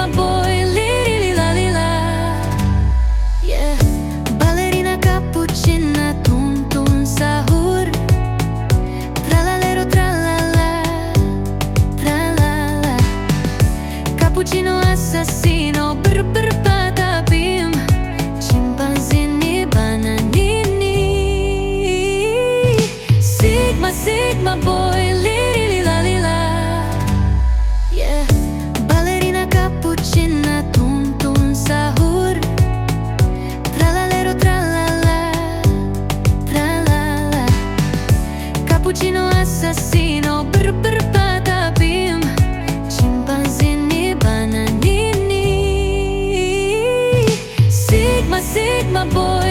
Sigma boy, li-li-li-la-li-la. Yeah. Ballerina cappuccina, tun-tun sahur. Tralalero tralala, tralala. Cappuccino assassino, brr-brr patapim. Scimpanzini, bananini. Sigma boy, li-li-li-la-li-la. Yeah. Ballerina cappuccina, tun-tun sahur. Tralalero tralala, tralala. Cappuccino assassino, brr-brr patapim. Scimpanzini, bananini. Sigma boy.